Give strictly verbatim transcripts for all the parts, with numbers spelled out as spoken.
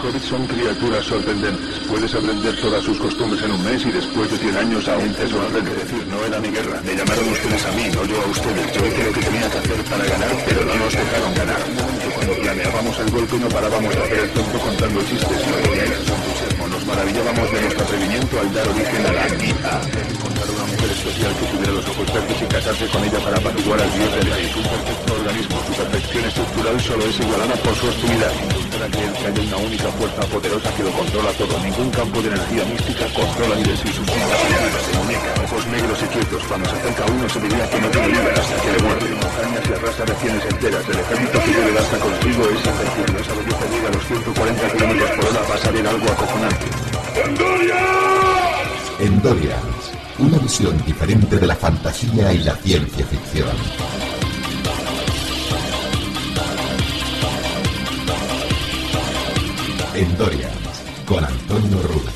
hobbits son criaturas sorprendentes. Puedes aprender todas sus costumbres en un mes y después de cien años aún te sorprende. Decir, no era mi guerra. Me llamaron ustedes a mí, no yo a ustedes. Yo hice lo que tenía que hacer para ganar, pero no nos dejaron ganar. Cuando planeábamos el golpe no parábamos de hacer el tonto contando chistes y oír su entusiasmo. Nos maravillábamos de nuestro atrevimiento al dar origen a la I A. Encontrar una mujer especial que tuviera los ojos verdes y casarse con ella para apaciguar al dios del rey. Un perfecto organismo. Su perfección estructural solo es igualada por su hostilidad. Intentar creer que haya una única fuerza poderosa que lo controla todo. Ningún campo de energía mística controla ni de sí sus iniciativas. Se muñeca, ojos negros y quietos. Cuando se acerca a uno se diría que no tiene vida hasta que le muerde. Montañas y arrasa regiones enteras. El ejército que debe hasta contigo es invencible. Esa belleza llega a los ciento cuarenta kilómetros por hora. Va a salir algo acojonante. ¡Endorians! Endorians, una visión diferente de la fantasía y la ciencia ficción. Endorians, con Antonio Ruz.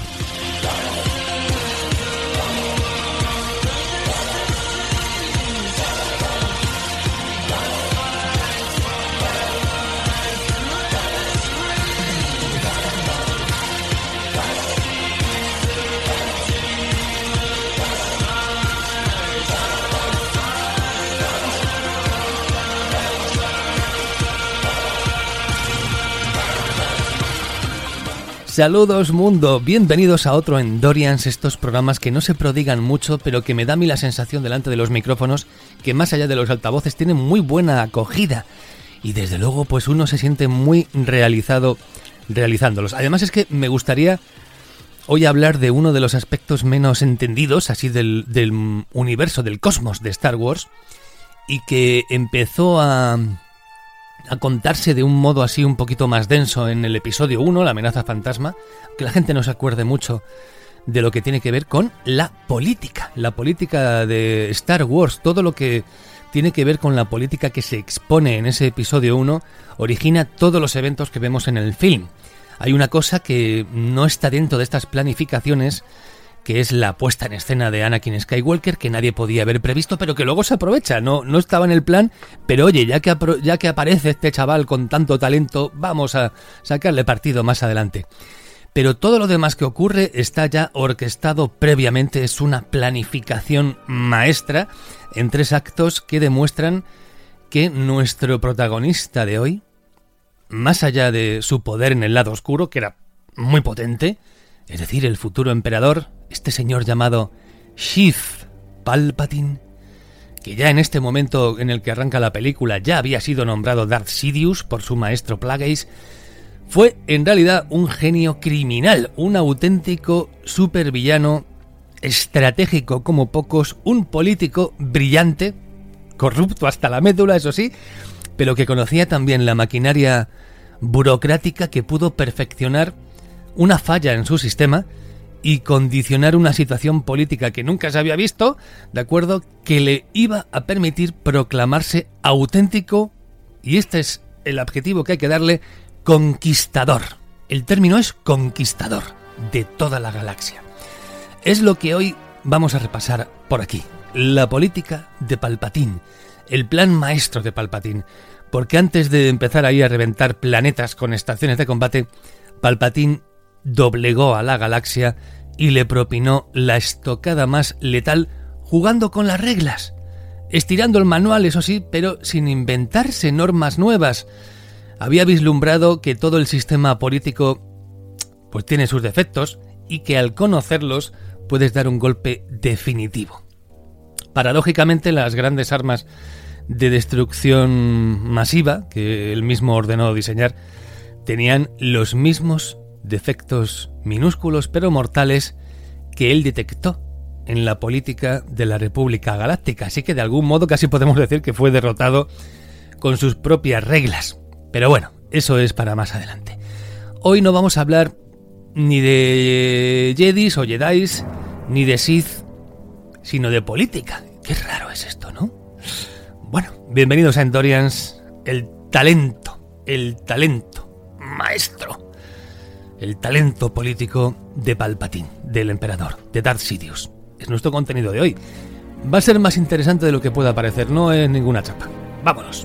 Saludos mundo, bienvenidos a otro Endorians, estos programas que no se prodigan mucho, pero que me da a mí la sensación delante de los micrófonos que más allá de los altavoces tienen muy buena acogida y desde luego pues uno se siente muy realizado realizándolos. Además es que me gustaría hoy hablar de uno de los aspectos menos entendidos así del, del universo, del cosmos de Star Wars y que empezó a... a contarse de un modo así un poquito más denso en el episodio uno, la amenaza fantasma, que la gente no se acuerde mucho de lo que tiene que ver con la política, la política de Star Wars, todo lo que tiene que ver con la política que se expone en ese episodio uno, origina todos los eventos que vemos en el film. Hay una cosa que no está dentro de estas planificaciones, que es la puesta en escena de Anakin Skywalker, que nadie podía haber previsto, pero que luego se aprovecha, no, no estaba en el plan, pero oye, ya que, apro- ya que aparece este chaval con tanto talento, vamos a sacarle partido más adelante. Pero todo lo demás que ocurre está ya orquestado previamente, es una planificación maestra en tres actos que demuestran que nuestro protagonista de hoy, más allá de su poder en el lado oscuro, que era muy potente, es decir, el futuro emperador, este señor llamado Sheev Palpatine, que ya en este momento en el que arranca la película ya había sido nombrado Darth Sidious por su maestro Plagueis, fue en realidad un genio criminal, un auténtico supervillano estratégico como pocos, un político brillante, corrupto hasta la médula, eso sí, pero que conocía también la maquinaria burocrática que pudo perfeccionar una falla en su sistema y condicionar una situación política que nunca se había visto, de acuerdo, que le iba a permitir proclamarse auténtico, y este es el adjetivo que hay que darle, conquistador. El término es conquistador de toda la galaxia. Es lo que hoy vamos a repasar por aquí, la política de Palpatine, el plan maestro de Palpatine, porque antes de empezar ahí a reventar planetas con estaciones de combate, Palpatine doblegó a la galaxia y le propinó la estocada más letal jugando con las reglas, estirando el manual, eso sí, pero sin inventarse normas nuevas. Había vislumbrado que todo el sistema político pues tiene sus defectos y que al conocerlos puedes dar un golpe definitivo. Paradójicamente, las grandes armas de destrucción masiva que él mismo ordenó diseñar tenían los mismos defectos minúsculos pero mortales que él detectó en la política de la República Galáctica, así que de algún modo casi podemos decir que fue derrotado con sus propias reglas. Pero bueno, eso es para más adelante. Hoy no vamos a hablar ni de Jedis o Jedis, ni de Sith, sino de política. Qué raro es esto, ¿no? Bueno, bienvenidos a Endorians, el talento, el talento maestro, el talento político de Palpatine, del emperador, de Darth Sidious. Es nuestro contenido de hoy. Va a ser más interesante de lo que pueda parecer, no es ninguna chapa. ¡Vámonos!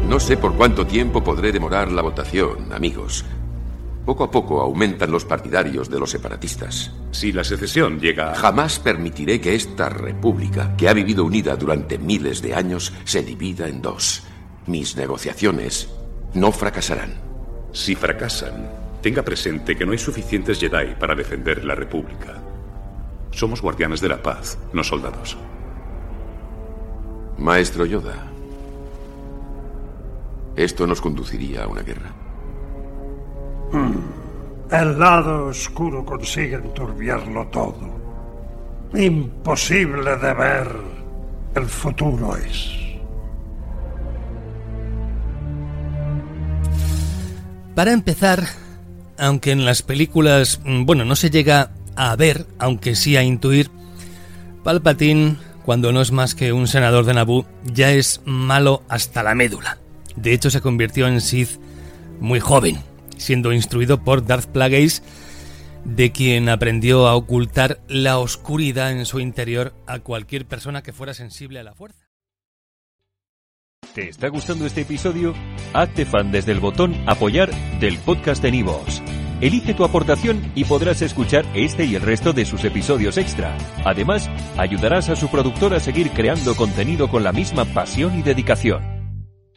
No sé por cuánto tiempo podré demorar la votación, amigos. Poco a poco aumentan los partidarios de los separatistas. Si la secesión llega a... Jamás permitiré que esta república, que ha vivido unida durante miles de años, se divida en dos. Mis negociaciones no fracasarán. Si fracasan, tenga presente que no hay suficientes Jedi para defender la república. Somos guardianes de la paz, no soldados. Maestro Yoda, esto nos conduciría a una guerra. El lado oscuro consigue enturbiarlo todo. Imposible de ver. El futuro es. Para empezar, aunque en las películas, bueno, no se llega a ver, aunque sí a intuir, Palpatine, cuando no es más que un senador de Naboo, ya es malo hasta la médula. De hecho, se convirtió en Sith muy joven, siendo instruido por Darth Plagueis, de quien aprendió a ocultar la oscuridad en su interior a cualquier persona que fuera sensible a la fuerza. ¿Te está gustando este episodio? Hazte fan desde el botón Apoyar del podcast de Nivos. Elige tu aportación y podrás escuchar este y el resto de sus episodios extra. Además, ayudarás a su productor a seguir creando contenido con la misma pasión y dedicación.